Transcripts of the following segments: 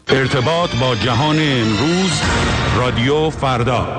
ارتباط با جهان امروز، رادیو فردا.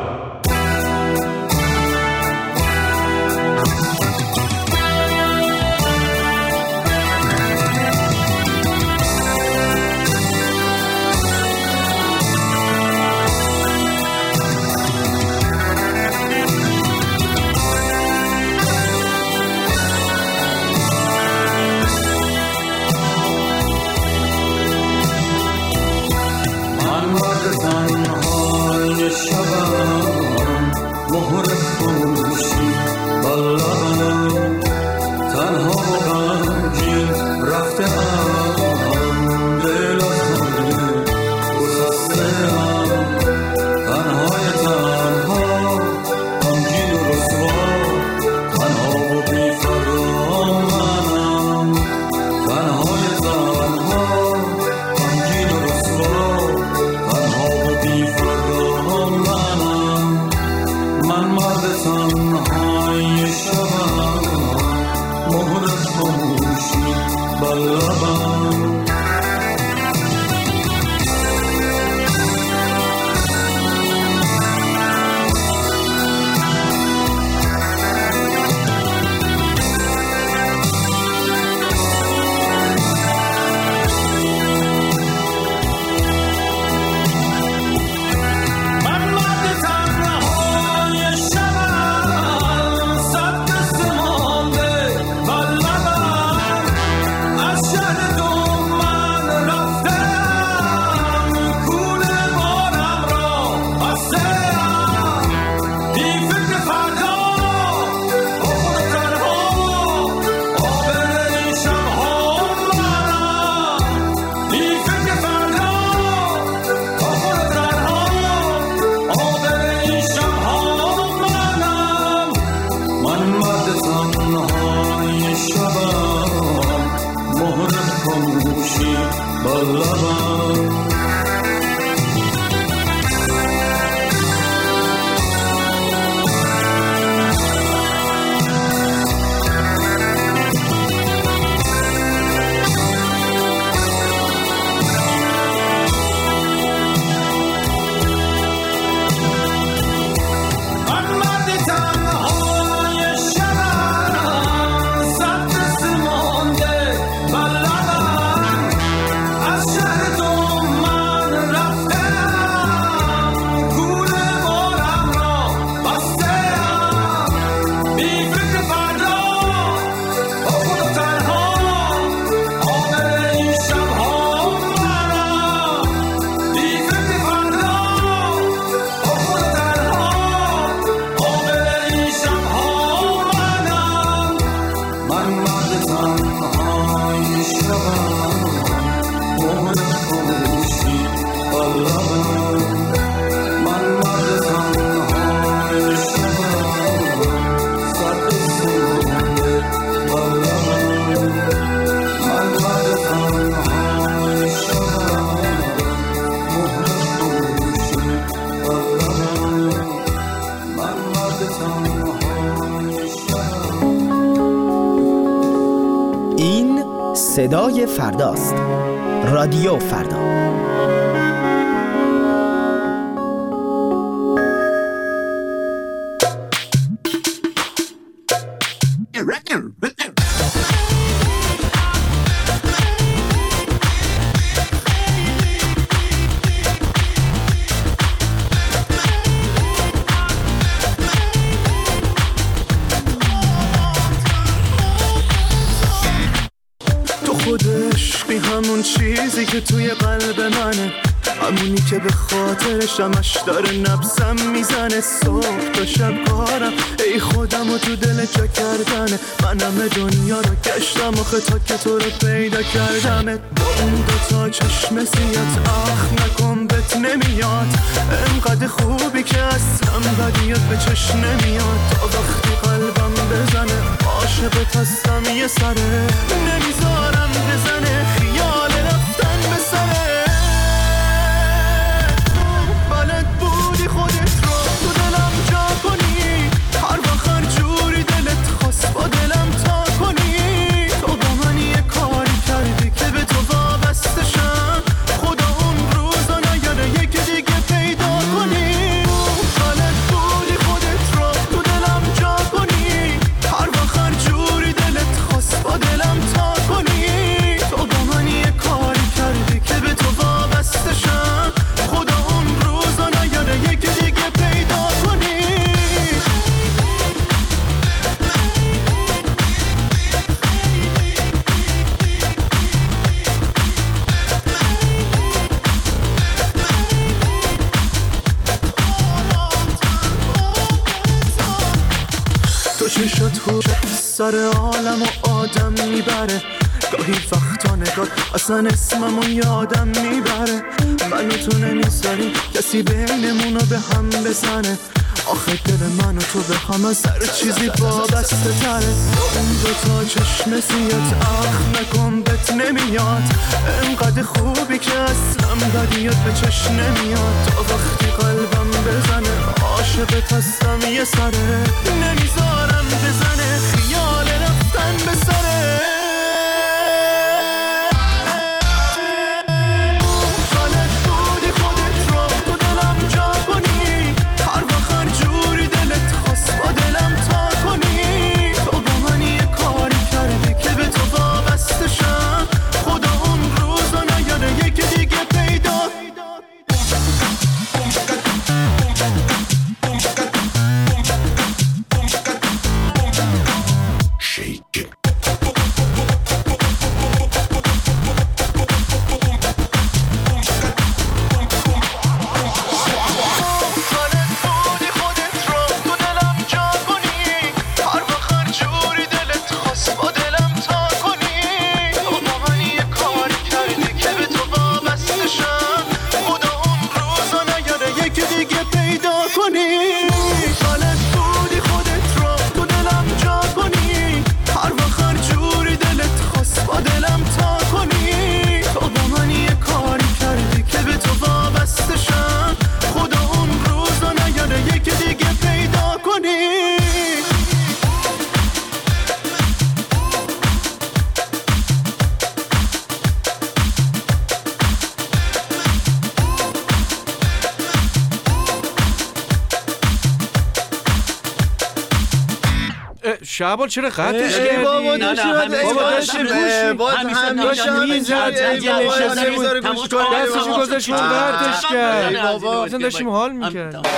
صدای فرداست. رادیو فردا. همون چیزی که توی قلب منه، همونی که به خاطرش همش داره نبضم میزنه. صبح تا شب کارم ای خودم و تو دل جا کردنه. من همه دنیا رو گشتم آخه تا که تو رو پیدا کردمه. با اون دوتا چشم سیات آخ نکن بهت نمیاد، انقدر خوبی که اصلا بدیت به چشم نمیاد. تا وقتی قلبم بزنه عاشقت هستم یه سره، نمیذارم بزنه خیال رفتن به سره. بلد بودی خودت رو تو دلم جا کنی، هر وقت هر جوری دلت خواست با دلم تا کنی. تو با من یه کاری کردی که به تو وابسته شم، خدا اون رو کوچه سر عالم و آدم میبره. گاهی وقتا نگاه اصلا اسممو یادم میبره. منو تو نمیذاری کسی بینمونو به هم بزنه. آخه دل من و تو به هم از هر چیزی وابسته تره. اون دوتا چشم سیات اخ نکن بهت نمیاد. انقدر خوبی که اصلا بدیات به چشم نمیاد. تا وقتی قلبم بزنه عاشقت هستم یه سره. نمیذارم بزنه خیال رفتن به سره. شعبان چرا قطعش کردی؟ بابا داشتیم باز دستشو گذاشت اون قطعش کرد. اصلا داشتیم حال میکرد.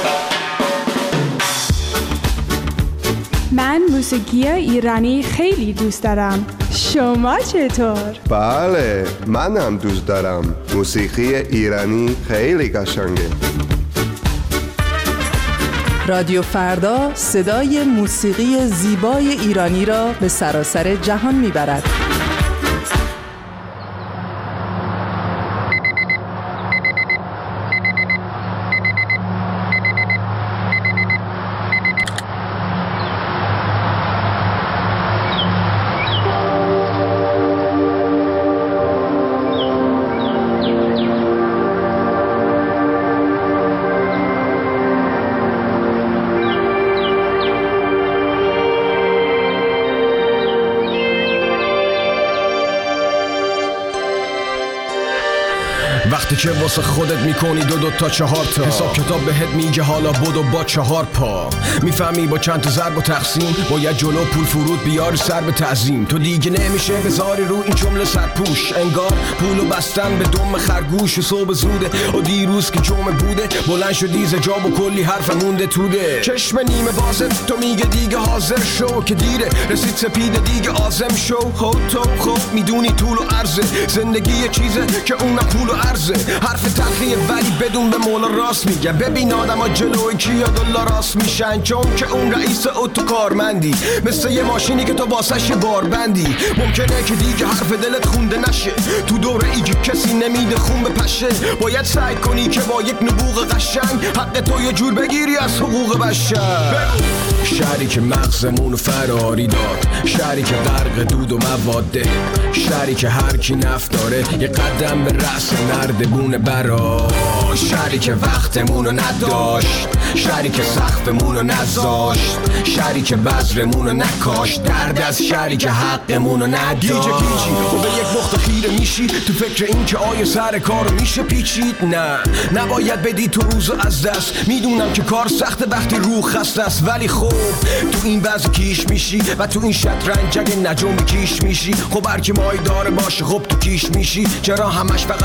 من موسیقی ایرانی خیلی دوست دارم. شما چطور؟ بله منم دوست دارم. موسیقی ایرانی خیلی قشنگه. رادیو فردا صدای موسیقی زیبای ایرانی را به سراسر جهان میبرد. وقتی که واسه خودت میکنی دو تا 4 تا حساب کتاب بهت میگه حالا بدو با 4 پا. میفهمی با چند تا ضرب و تقسیم باید جلو پول فرود بیاری سر به تعظیم. تو دیگه نمیشه بذاری رو این جمله سرپوش. انگار پولو بستن به دم خرگوش. صبح زوده و دیروز که جمعه بوده بلند شدی زجاب و کلی حرف مونده توده. چشم نیمه بازت تو میگه دیگه حاضر شو که دیره رسید سپیده دیگه آزم شو. خب میدونی طول و عرضه زندگی یه چیزه که اونم پول و عرضه. حرف تلخیه ولی بدون به مولا راست میگه. ببین آدم ها جلوی کیا دلا راست میشن چون که اون رئیس اتو کارمندی. مثل یه ماشینی که تو واسش بار بندی. ممکنه که دیگه حرف دلت خونده نشه. تو دوره ای که کسی نمیده خون بپشه. باید سعی کنی که با یک نبوغ قشنگ حق تو یه جور بگیری از حقوق بشر. شهری که مغزمونو فراری داد. شهری که غرق دود و مواده. شهری که هر کی نفت داره یه قدم به رأس نردبونه برا. شهری که وقتمونو نداشت. شهری که سقفمونو نذاشت. شهری که بذرمونو نکاشت. درد از شهری که حقمونو نداشت. گیجی و به یک نقطه خیره میشی تو فکر این که آیا سر کارو میشه پیچید. نه نباید بدی تو روزو از دست. میدونم که کار سخته وقتی روح خسته است ولی خب تو این وضع کیش میشی و تو این شطرنج اگه نجوم کیش میشی. خب هر کی مای داره باشه خب تو کیش میشی. چرا همش فقط من و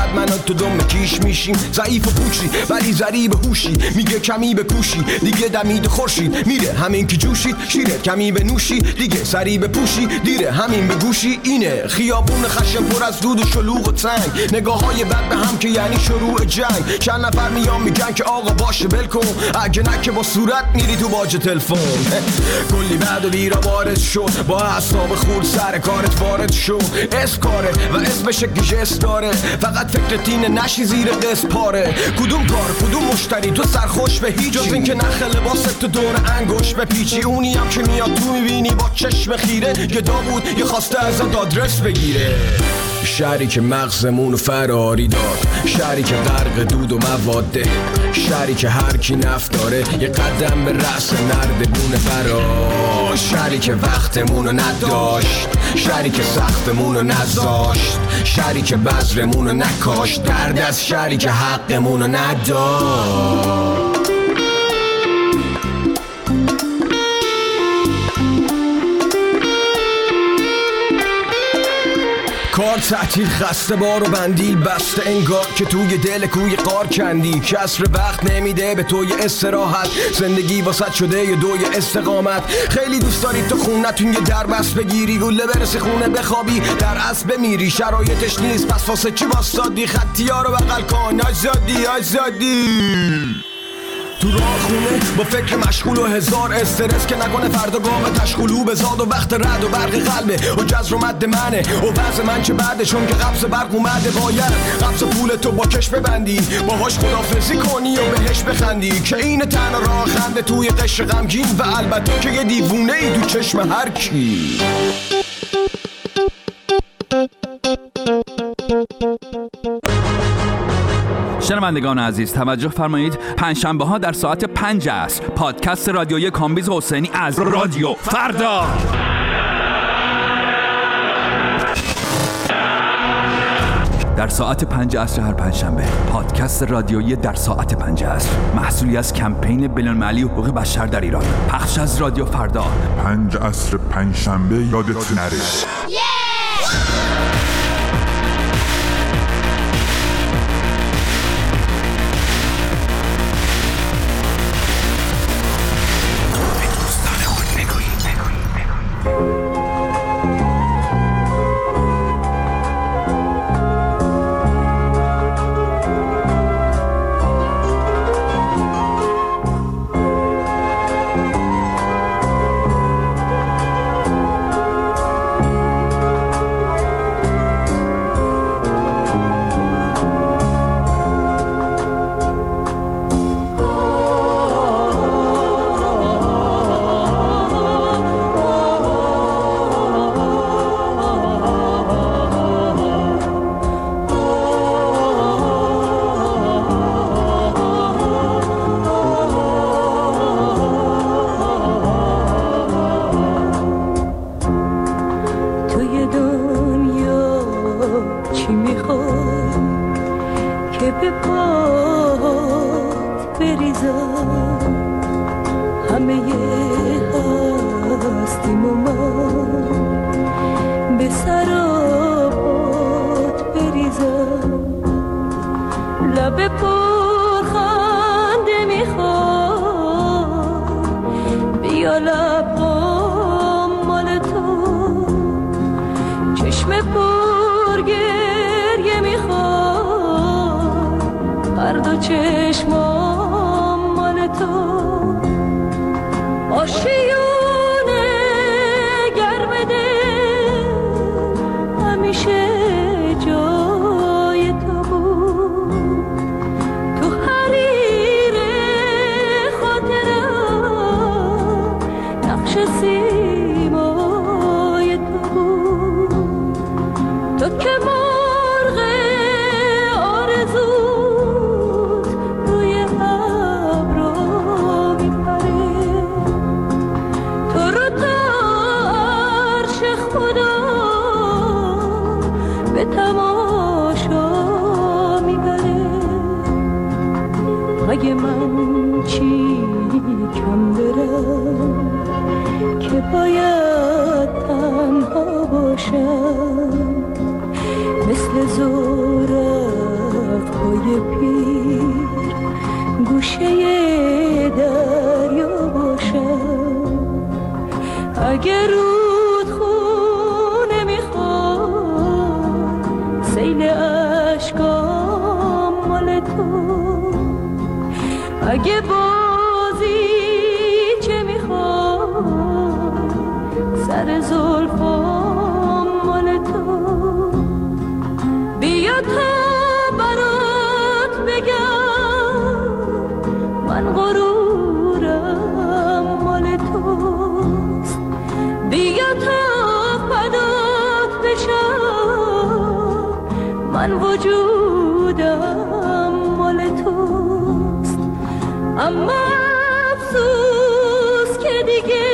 تو دم کیش میشیم. ضعیف و پوچی ولی ضریب هوشی، میگه کمی به کوشی دیگه دمید خورشید میره. همین که جوشید شیره کمی به نوشی دیگه سری به پوشی دیره. همین به گوشی اینه خیابون خشم پر از دود و شلوغ و تنگ، نگاه های بد به هم که یعنی شروع جنگ. چند نفر میان میگن که آقا باشه ول کن، اگه نه که با صورت میری تو باج تلفن. کلی بعد و بیرا وارد شد، با اعصاب خورد سر کارت وارد شد. اسکاره و اسمش گیجس داره، فقط فکرت اینه نشی زیر قسط پاره. کدوم کار کدوم مشتری تو سرخوش به هیچ، جز این که نخ لباست تو دور انگوش به پیچی. اونی هم که میاد تو میبینی با چشم خیره، یه داوود یه خواسته ازت آدرس بگیره. شهری که مغزمونو فراری داد، شهری که غرق دود و مواده، شهری که هر کی نفت داره یه قدم به رأس نردبونه برا. شهری که وقتمونو نداشت، شهری که سختمونو نذاشت، شهری که بذرمونو نکاشت، درد از شهری که حقمونو نداشت. کار تعطیل خسته بار و بندیل بسته، انگار که توی دل کوی قار کندی. کسر وقت نمیده به توی استراحت، زندگی واسط شده یه دوی استقامت. خیلی دوست داری تو خونتون یه در بست بگیری، گله برسه خونه بخوابی در اسب بمیری. شرایطش نیست پس واسه چی واسادی، خطی ها رو بغل کن آزادی. تو راه خونه با فکر مشغول و هزار استرس، که نکنه فردا گام تشغولو بزاد و وقت رد و برق قلبه و جزر و مد منه و وضع من چه بعدشون که قبض برق اومده. باید قبض پول تو با کش ببندی، باهاش خدافزی کنی و بهش بخندی، که این تنها راه خنده توی قشر غمگین و البته که یه دیوونه ای تو چشم هر کی. شنوندگان عزیز توجه فرمایید، پنجشنبه ها در ساعت 5 است پادکست رادیویی کامبیز حسینی از رادیو فردا. در ساعت 5 عصر هر پنجشنبه پادکست رادیویی در ساعت 5 عصر، محصولی از کمپین بین‌المللی حقوق بشر در ایران، پخش از رادیو فردا. 5 عصر پنجشنبه یادت نره. های پیر گوشه دریا باشم. اگه رودخونه میخواد سیل اشکام مال تو، اگه بازی چه میخواد سر زلفام مال تو، بیا تا برات بگم من غرورم مال توست. بیا تا فدات بشم من وجودم مال توست. اما افسوس که دیگه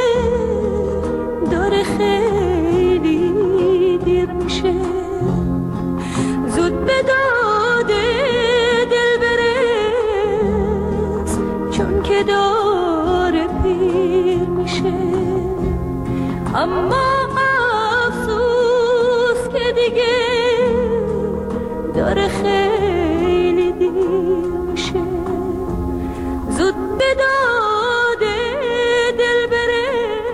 داره خیلی دیر میشه، زود به داد دل برس چون که داره پیر میشه. اما افسوس که دیگه داره خیلی دیر میشه، زود به داد دل برس.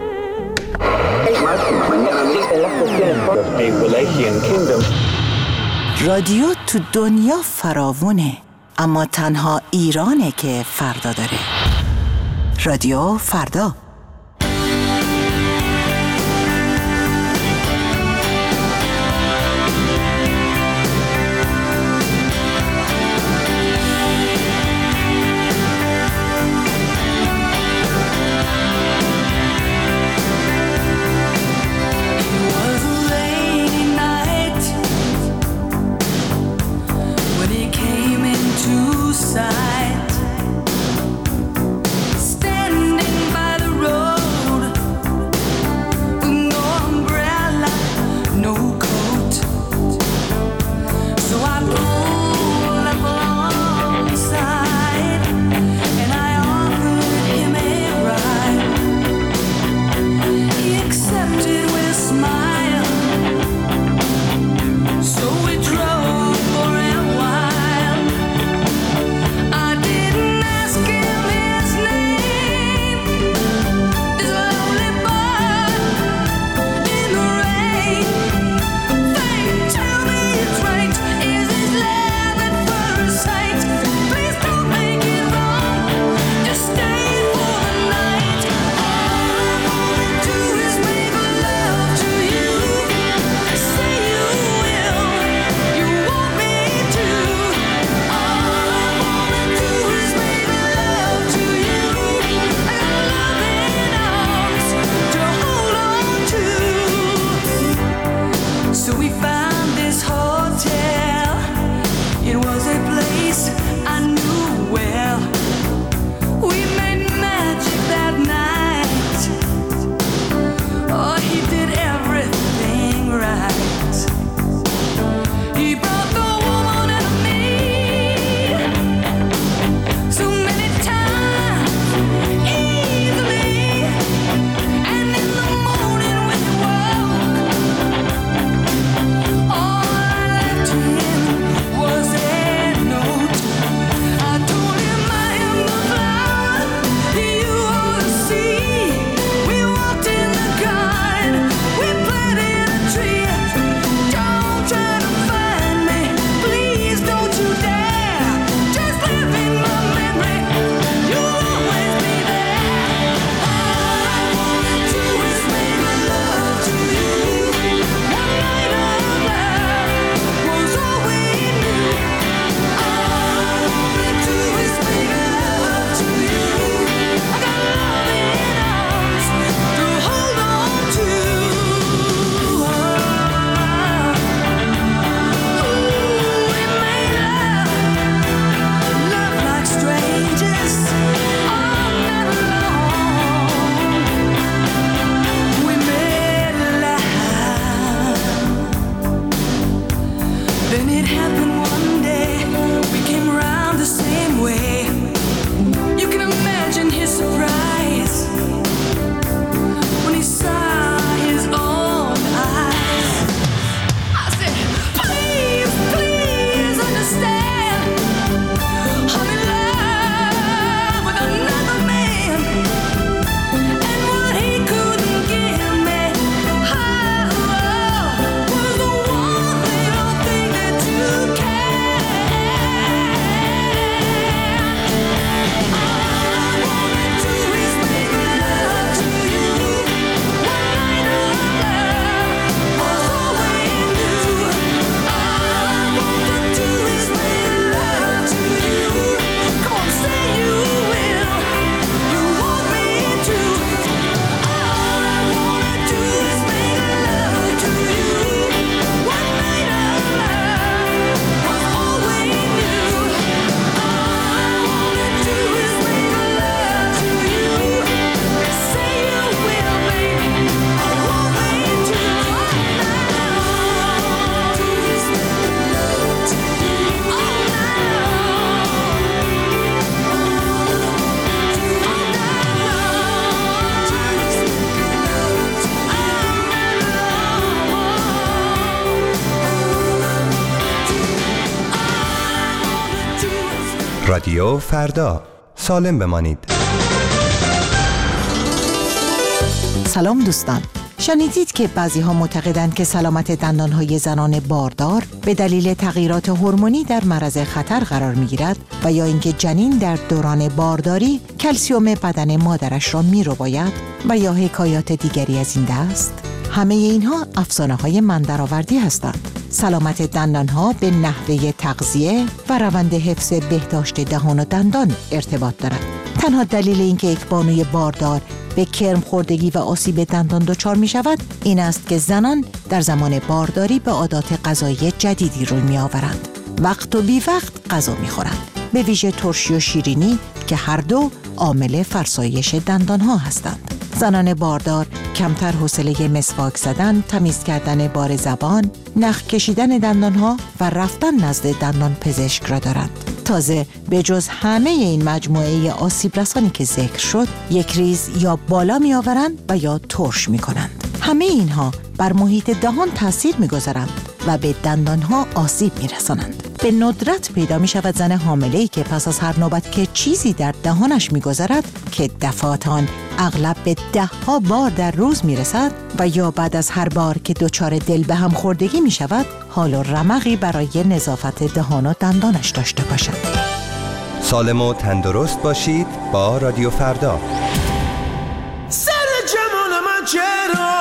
رادیو تو دنیا فراوونه، اما تنها ایرانه که فردا داره. رادیو فردا. Standing by the رادیو فردا، سالم بمانید. سلام دوستان. شنیدید که بعضی ها معتقدند که سلامت دندانهای زنان باردار به دلیل تغییرات هورمونی در معرض خطر قرار می‌گیرد و یا اینکه جنین در دوران بارداری کلسیم بدن مادرش را می‌رباید و یا حکایات دیگری از این دست. همه اینها افسانه‌های من‌درآوردی هستند. سلامت دندانها به نحوه تغذیه و روند حفظ بهداشت دهان و دندان ارتباط دارد. تنها دلیل اینکه یک بانوی باردار به کرم خوردگی و آسیب دندان دچار می شود این است که زنان در زمان بارداری به عادات غذایی جدیدی روی می آورند. وقت و بی وقت غذا می خورند، به ویژه ترشی و شیرینی که هر دو عامل فرسایش دندان ها هستند. زنان باردار کمتر حوصله مسواک زدن، تمیز کردن بار زبان، نخ کشیدن دندان ها و رفتن نزد دندان پزشک را دارند. تازه به جز همه این مجموعه آسیب رسانی که ذکر شد، یک ریز یا بالا می آورند و یا ترش می کنند. همه اینها بر محیط دهان تاثیر می گذارند و به دندان ها آسیب می رسانند. به ندرت پیدا می شود زن حامله‌ای که پس از هر نوبت که چیزی در دهانش می گذرد که دفعات آن اغلب به 10 بار در روز می رسد و یا بعد از هر بار که دچار دل به هم خوردگی می شود حال و رمقی برای نظافت دهان و دندانش داشته باشد. سالم و تندرست باشید با رادیو فردا. سر جمال من چرا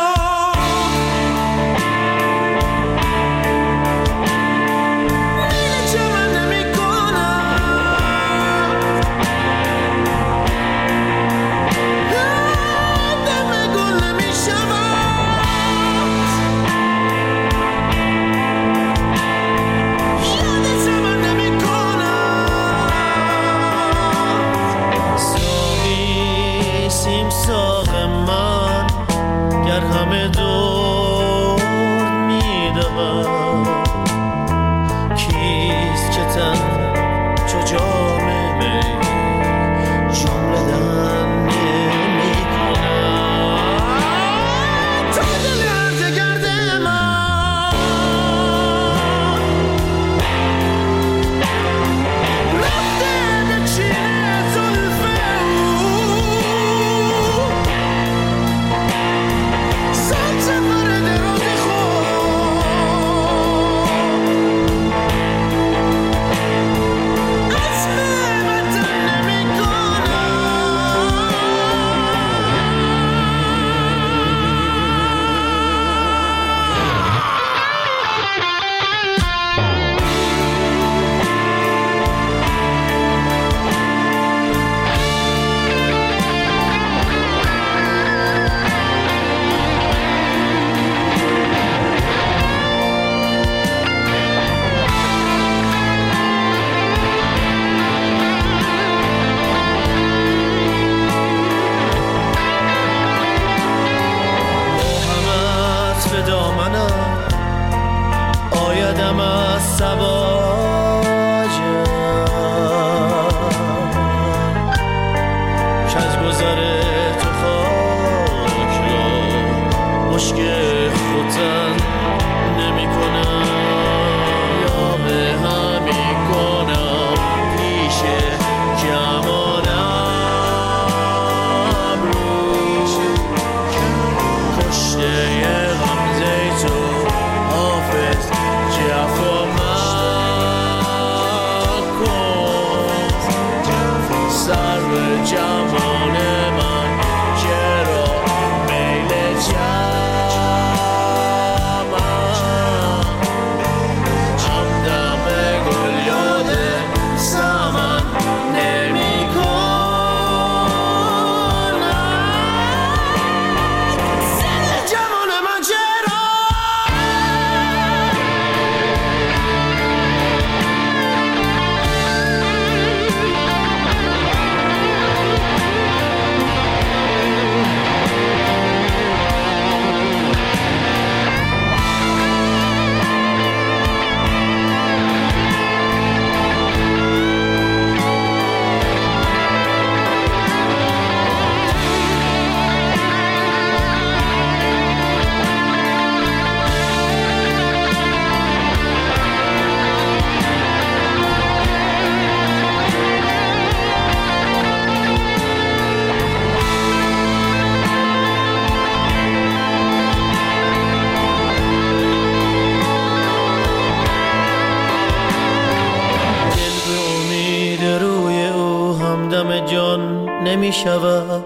نمی شود.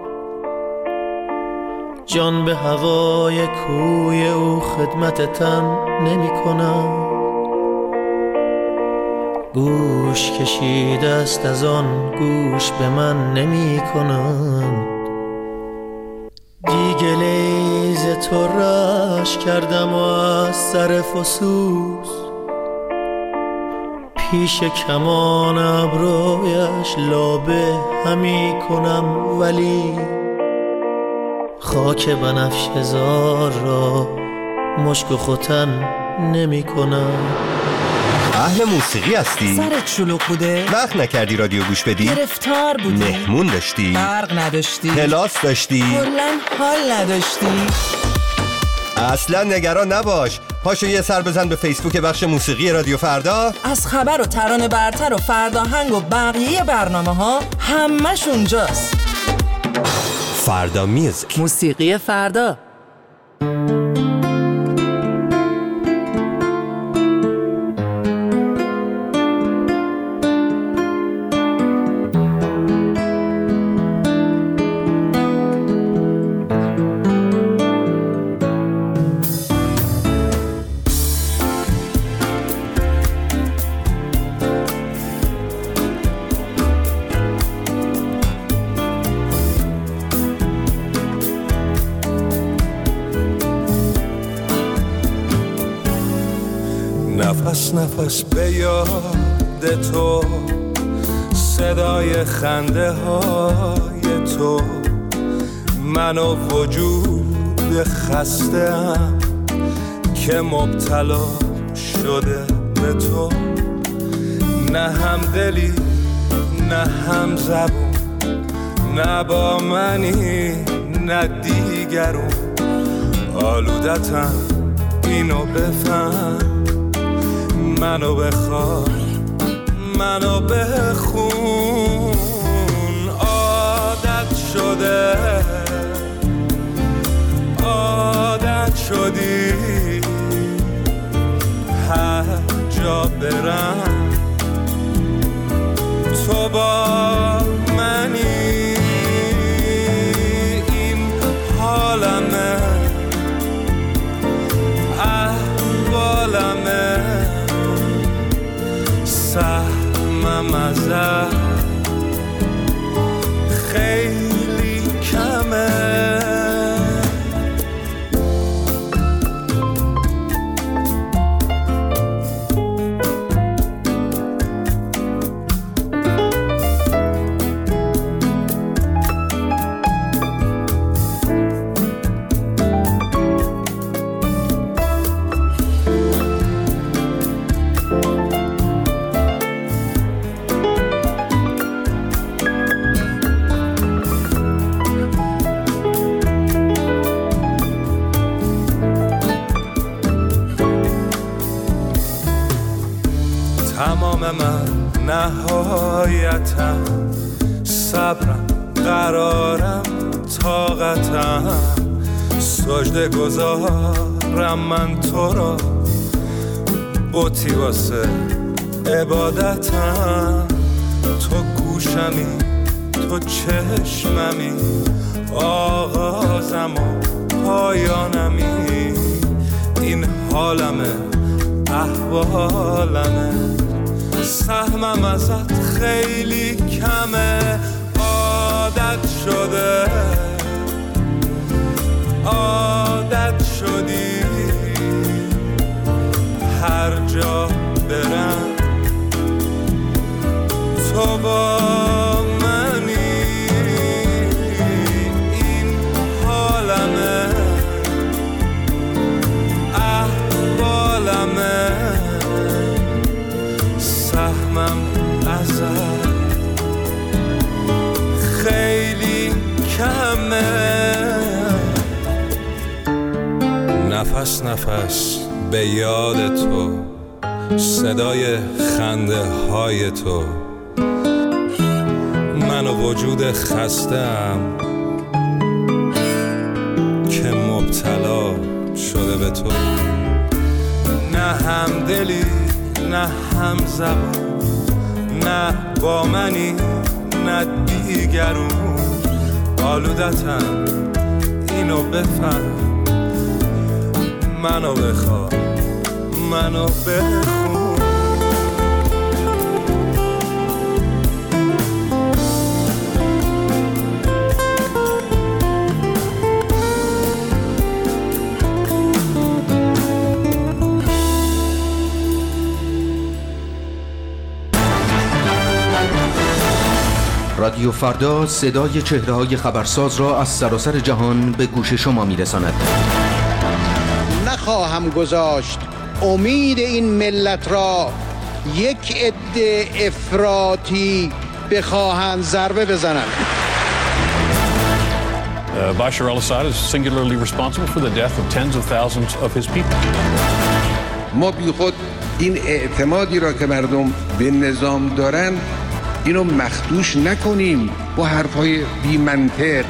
جان به هوای کوی او خدمت تن نمی کنم. گوش کشیده است از آن گوش به من نمی کنم. دیگه لیز تو رش کردم و از سر فسوس پیش کمان ابرویش لابه همی کنم، ولی خاک بنفش هزار را مشک و ختن نمی کنم. اهل موسیقی هستی؟ سرت شلوغ بوده؟ وقت نکردی رادیو گوش بدی؟ گرفتار بودی؟ مهمون داشتی؟ برق نداشتی؟ کلاس داشتی؟ کلاً حال نداشتی؟ اصلا نگران نباش، پاشو یه سر بزن به فیسبوک بخش موسیقی رادیو فردا. از خبر و ترانه برتر و فرداهنگ و بقیه برنامه ها همش اونجاست. فردا میوزیک، موسیقی فردا. نفس نفس به یاد تو، صدای خنده های تو، من و وجود خسته‌ام که مبتلا شده به تو. نه هم دلی نه هم زبون، نه با منی نه دیگرون. آلودتم اینو بفهم، منو بخواه منو بخون. عادت شده عادت شدی، هر جا برم تو با منی. این حالمه احوالمه، سهمم ازت خیلی کمه. تمام من نهایتم، صبرم قرارم طاقتم، سجده گذارم من تو را، بوتی واسه عبادتم. تو گوشمی تو چشممی، آغازم و پایانمی. این حالمه احوالمه، سهمم ازت خیلی کمه. عادت شده عادت شدی، هر جا برم تو با منی. این حالمه احوالمه، سهمم ازت خیلی کمه. نفس نفس به یاد تو، صدای خنده های تو، من و وجود خسته‌ام که مبتلا شده به تو. نه هم دلی نه هم زبان، نه با منی نه دیگرون آلودتم، اینو بفهم، منو بخواه، منو بخون. رادیو فردا صدای چهره‌های خبرساز را از سراسر جهان به گوش شما می‌رساند. نخواهم گذاشت امید این ملت را یک عده افراطی بخواهند ضربه بزنند. Bashar al-Assad is singularly responsible for the death of tens of thousands of his people. ما بی خود این اعتمادی را که مردم به نظام دارن اینو مخدوش نکنیم با حرفهای بی منطق.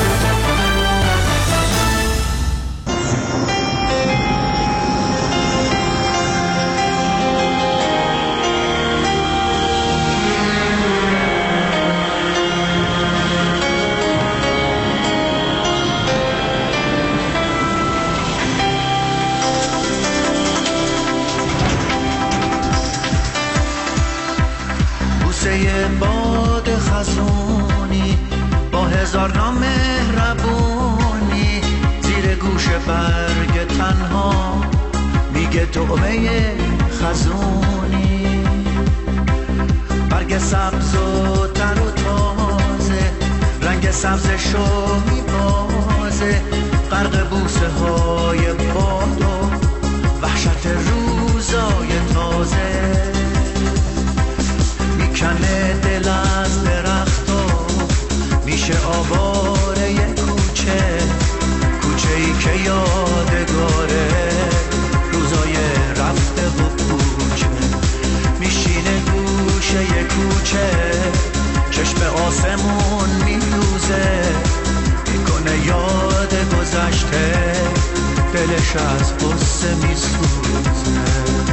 باد خزونی با هزار نام مهربونی زیر گوش برگ تنها میگه طعمه خزونی، برگ سبز و تر و تازه رنگ سبز شو میبازه، غرق بوسه های باد و وحشت روزای تازه، میکنه دل از درختا، میشه آواره کوچه، کوچه ای که یادگاره روزای رفته و کوچه، میشینه گوشه کوچه، چشم آسمون میدوزه، میکنه یاد گذشته، دلش از قصه میسوزه.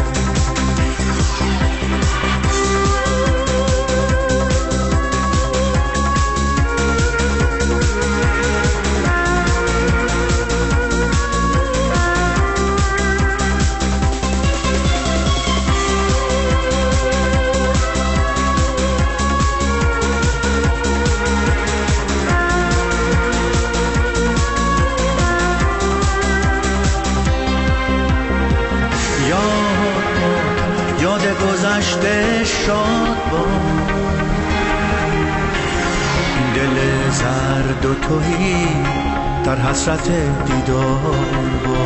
گذشته شاد با این دل زرد و تهی در حسرت دیدار با،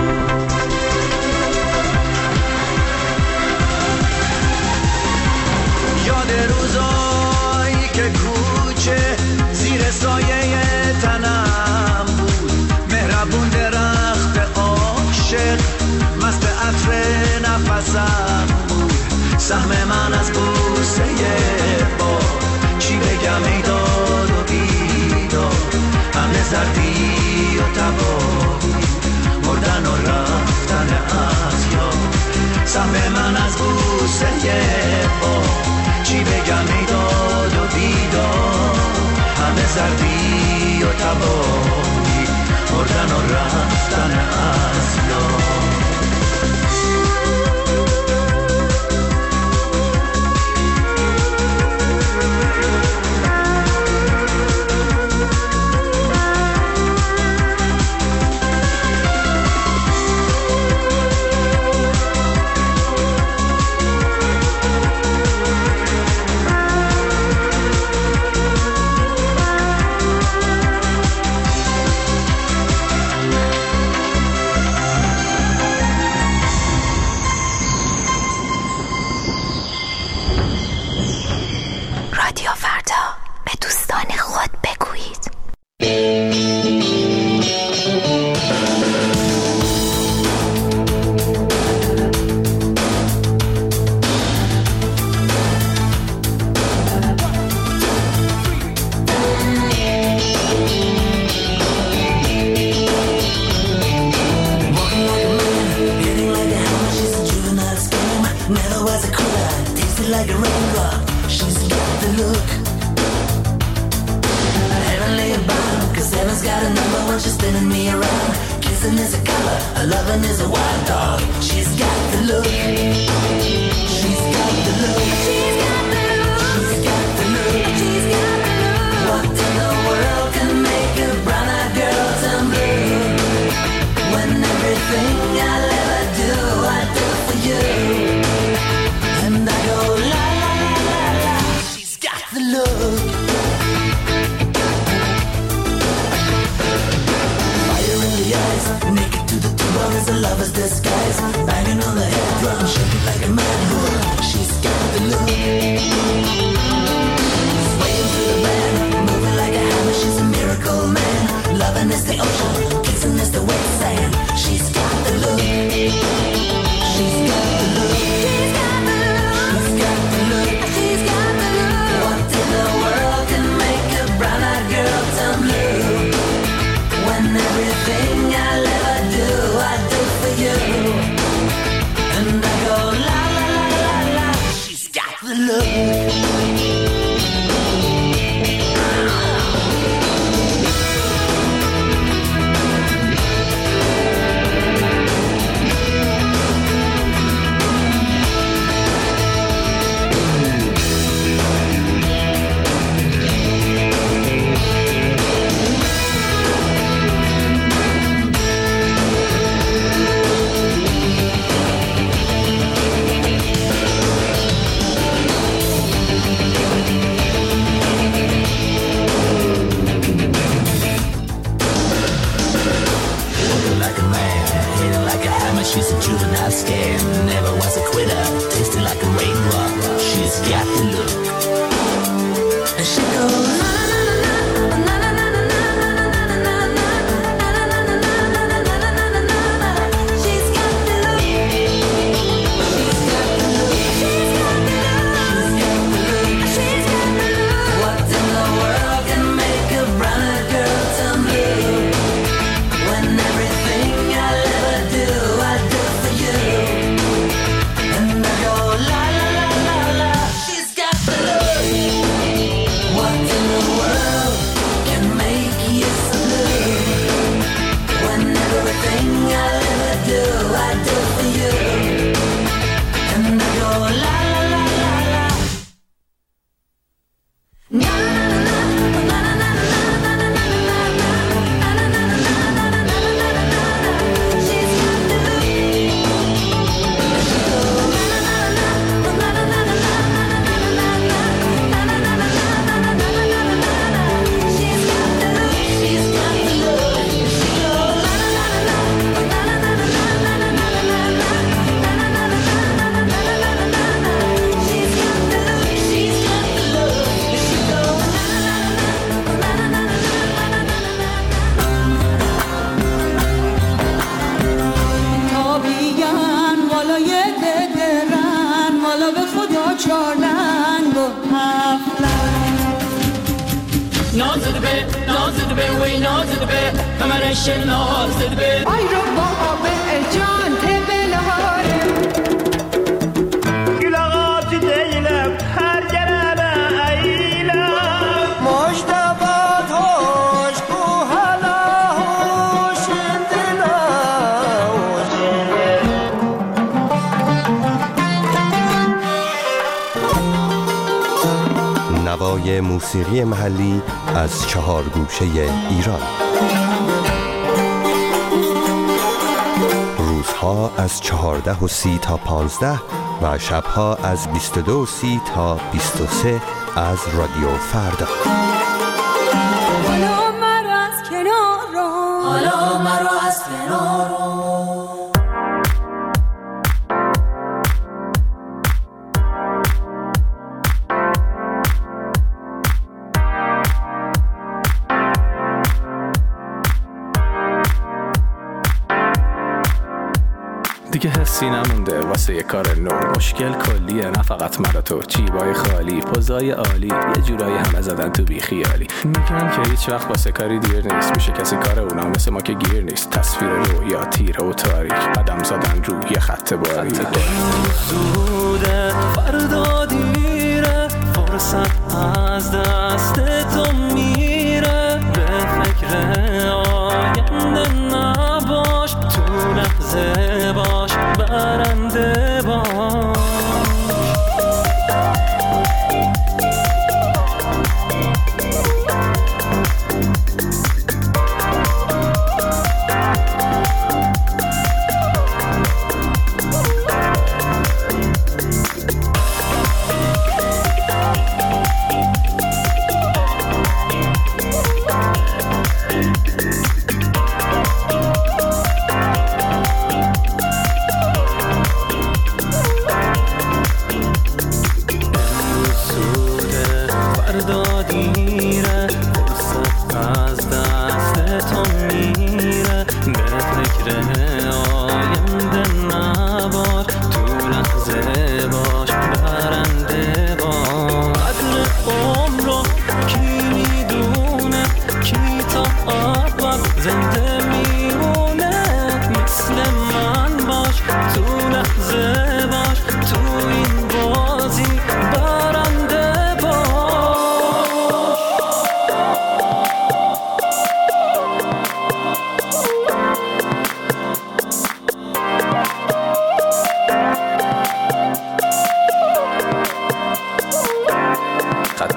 یاد روزایی که کوچه زیر سایه تنم بود، مهربون درخت عاشق مست عطر نفسم بود، سهم من از بوسه باد، چی بگم ای داد و بیداد، همه زردی و تباهی، مردن و رفتن از یاد، سهم من از بوسه باد، چی بگم ای داد و بیداد، همه زردی و تباهی، مردن و رفتن از یاد. Like a raindrop, she's got the look. heavenly bound, 'cause heaven's got a number when she's spinning me around. Kissing is a color, a loving is a wild dog. She's got the look. She's got the look. She's got the look. She's got the look. She's got the look. What in the world can make a brown-eyed girl turn blue? When everything I'll ever do, I do for you. And I go la la la la la. She's got the look. Fire in the eyes, naked to the bone is a lover's disguise. Banging on the head drum, shaking like a mad bull. She's got the look. Swaying through the band, moving like a hammer. She's a miracle man. Loving is the ocean, kissing is the wet sand. She's got the look. She's got the look. She's got the look. She's got the look. She's got the look. What in the world can make a brown-eyed girl turn blue? When everything I'll ever do, I do for you. And I go la la la la la. She's got the look. She's a juvenile scam, never was a quitter, tasting like a raindrop. She's got the look. And she goes na na na na na na na na na na na. She's got the look. She's got the look. She's got the look. She's got the look. What in the world can make a brown-eyed girl turn blue? When everything I'll ever do, I do for you. And I go la la la la la. She's got the look. What in the world can make you so blue? When everything I'll ever do, I do for you. And I go la la la la la. Na na na na na na na na na na. نازده به وی نازده به کمرش نازده به آی رو با به جان تبلهاره گل آغاز دیلم هر گرم ایلم مجتبات هوش کو هلا هوش نوای موسیقی محلی از 4 گوشه ایران. روزها از 14:30 تا 15 و شبها از 22:30 تا 23 از رادیو فردا. حالا مرا از کنار رو، حالا مرا از کنار رو. دیگه حسی نمونده واسه یه کار نو. مشکل کلیه نه فقط مرا تو. جیبای خالی، پوزای عالی، یه جورایی همه زدن تو بی خیالی. میگن که هیچ وقت واسه کاری دیر نیست. میشه کسی کار اونا مثل ما که گیر نیست. تصویر رویا تیره و تاریک، قدم زدن رو یه خط باریک. زوده فردا دیره، فرصت از دست تو میره.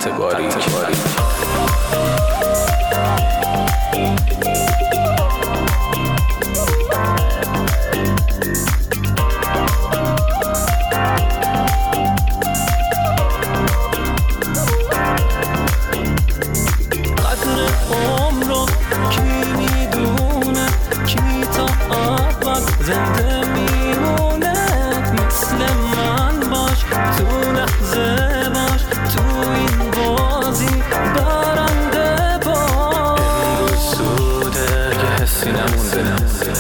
خط باریک. زنده میمونه مثل من باش تو لحظه باش تو این بازی برنده باش امروز سوده که حسی نمونده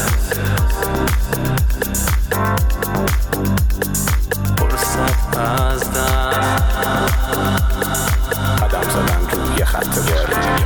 فرصت از دست قدم زدن روی خط باریک.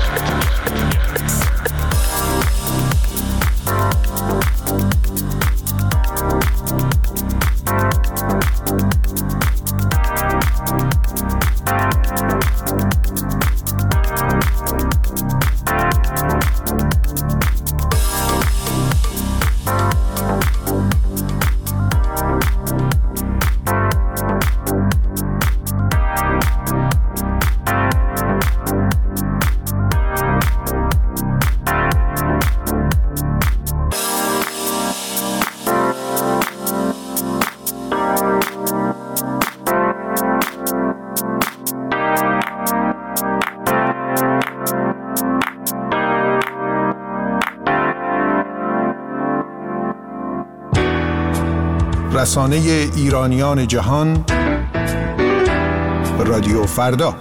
رسانه ایرانیان جهان رادیو فردا.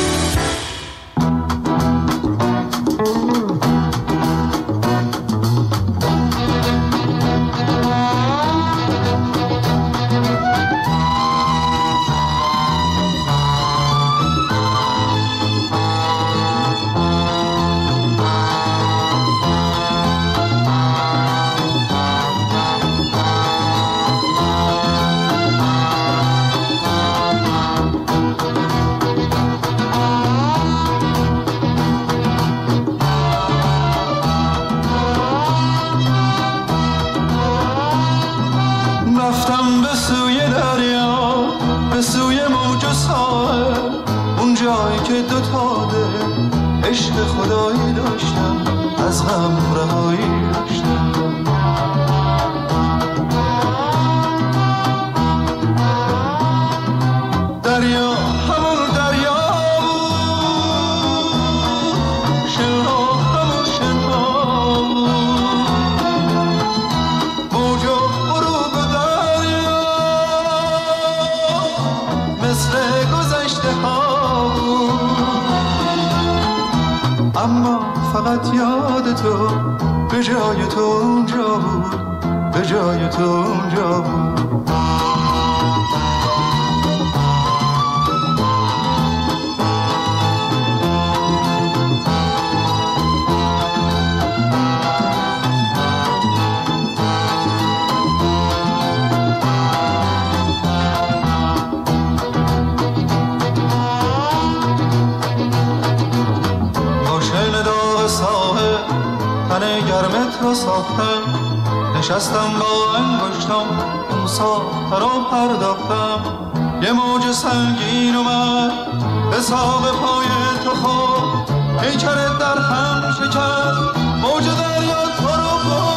نشستم با انگشتم اون ساخته را پرداختم یه موج سنگین اومد به ساق پای تو خود پیکرت در هم شکست موج دریا تو رو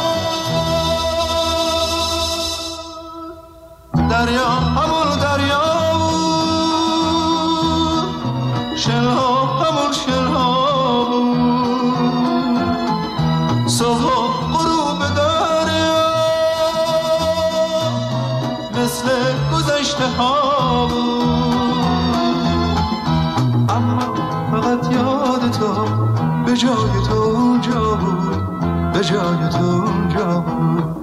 بود دریا همون دریا بود شلها همون شلها بود صبح غروب مثل گذشته ها بود اما فقط یاد تو به جای تو اونجا بود به جای تو اونجا بود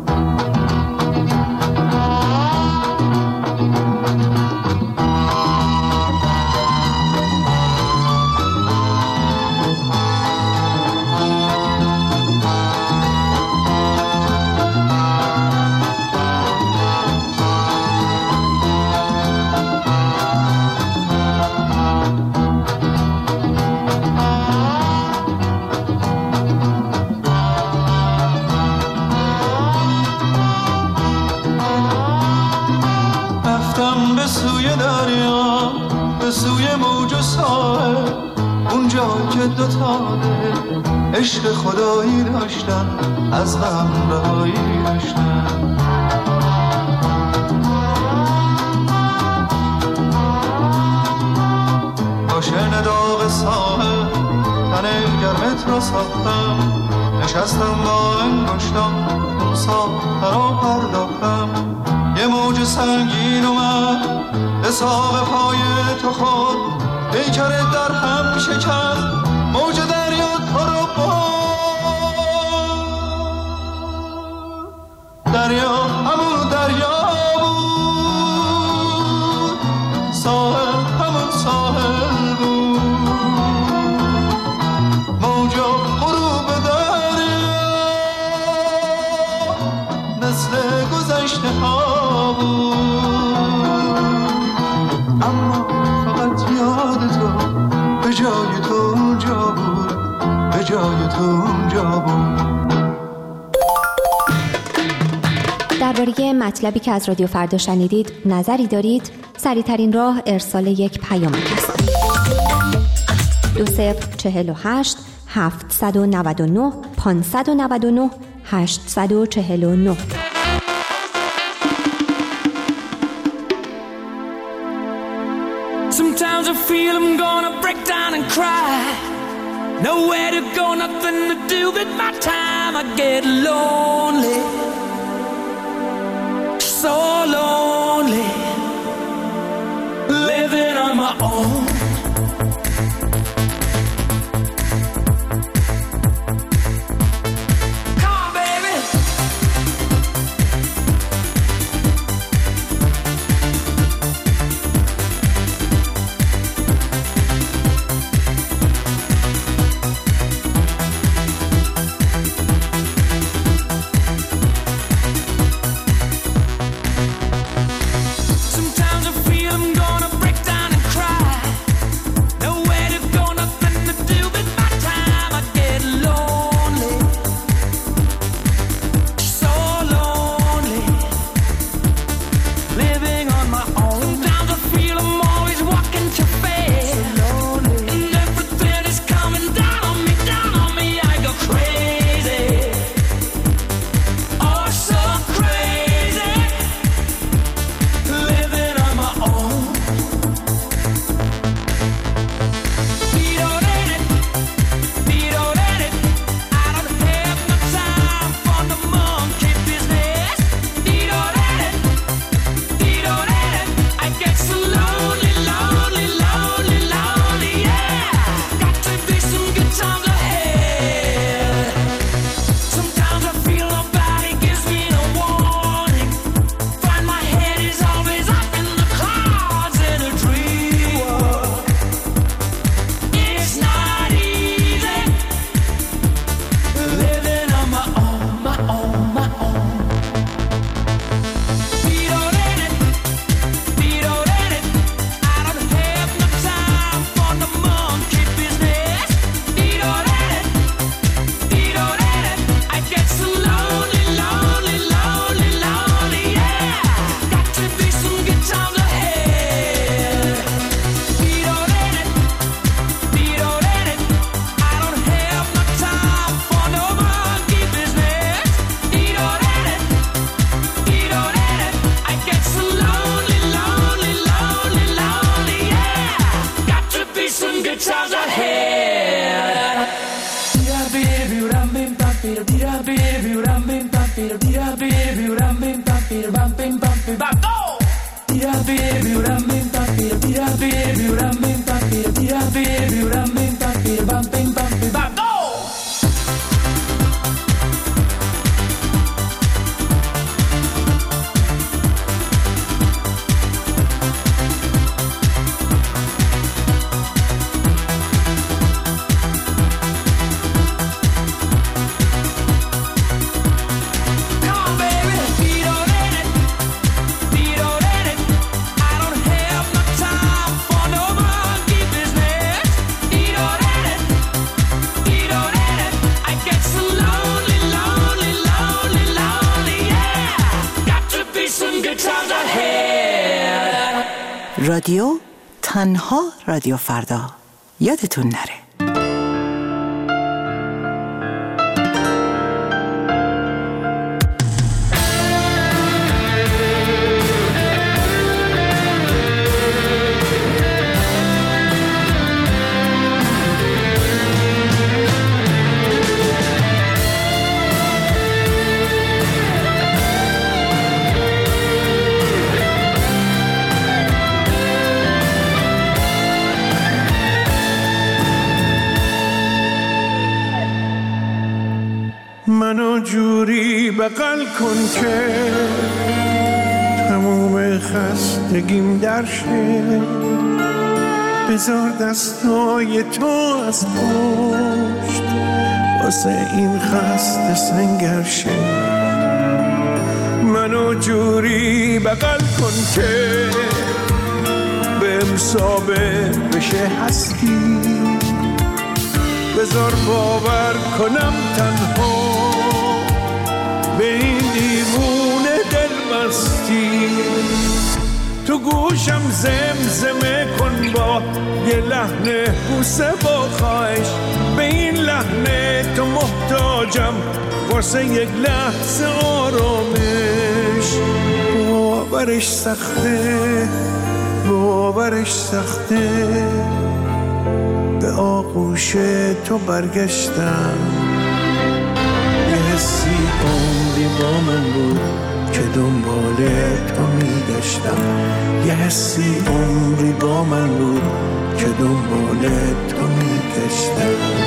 به سوی موج و ساحل، اونجا که دوتا دل عشق خدایی داشتن، از غم رهایی داشتن. شن داغ ساحل تن گرمت را ساختم، نشستم با انگشتم اون ساحل را پرداختم. یه موج سنگین اومد به ساق پای تو خود، پیکرت در هم شکست، موج دریا تو رو برد. دریا همون دریا بود، ساحل همون ساحل بود. موجا غروب دریا مثل گذشته ها بود، اما فقط یاد تو به جای تو اونجا بود، به جای تو اونجا بود. درباره مطلبی که از رادیو فردا شنیدید نظری دارید؟ سریع‌ترین راه ارسال یک پیامک است. 2048 799 599 849. Sometimes I feel I'm gonna break down and cry. Nowhere to go, nothing to do with my time. I get lonely, so lonely, living on my own. رادیو تنها رادیو فردا یادتون نره. منو جوری بغل کن که تموم خستگیم در شه، بذار دستای تو از پشت واسه این خسته سنگر شه. منو جوری بغل کن که بهم ثابت بشه هستی، بذار باور کنم تنها به این دیوونه دل مستی. تو گوشم زمزمه کن با یه لحن بوسه با خواهش، به این لحن تو محتاجم واسه یک لحظه آرامش. باورش سخته، باورش سخته، به آغوش تو برگشتم. یه حسی عمری با من بود که دنبال تو میگشتم، یه حسی عمری با من بود که دنبال تو میگشتم.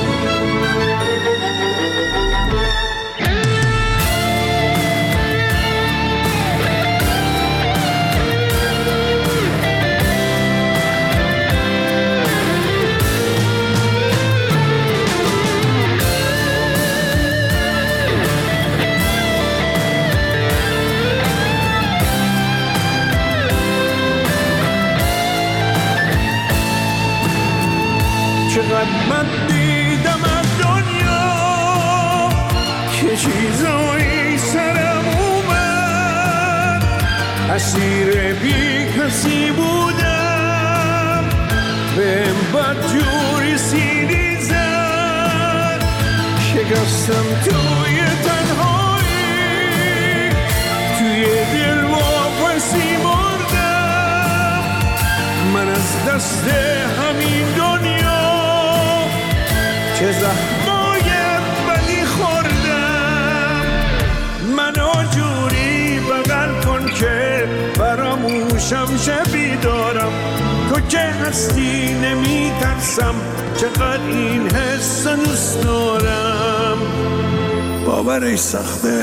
چقدر من دیدم از دنیا که چیزایی سرم اومد، اسیر بی کسی بودم، بهم بدجوری سینی زد، شکستم توی تنهایی، توی دل واپسی مردم. من از دست همین دنیا چه زخمای بدی خوردم. منو جوری بغل کن که فراموشم شه بیدارم. تو که هستی نمی ترسم، چقدر این حس دوست دارم. باورش سخته،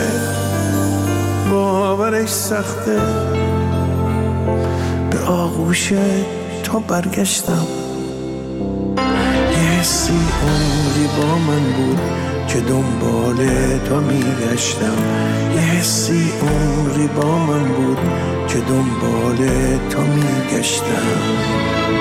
باورش سخته، به آغوش تو برگشتم. حسی عمری با من بود که دنبال تو میگشتم، یه حسی عمری با من بود که دنبال تو میگشتم.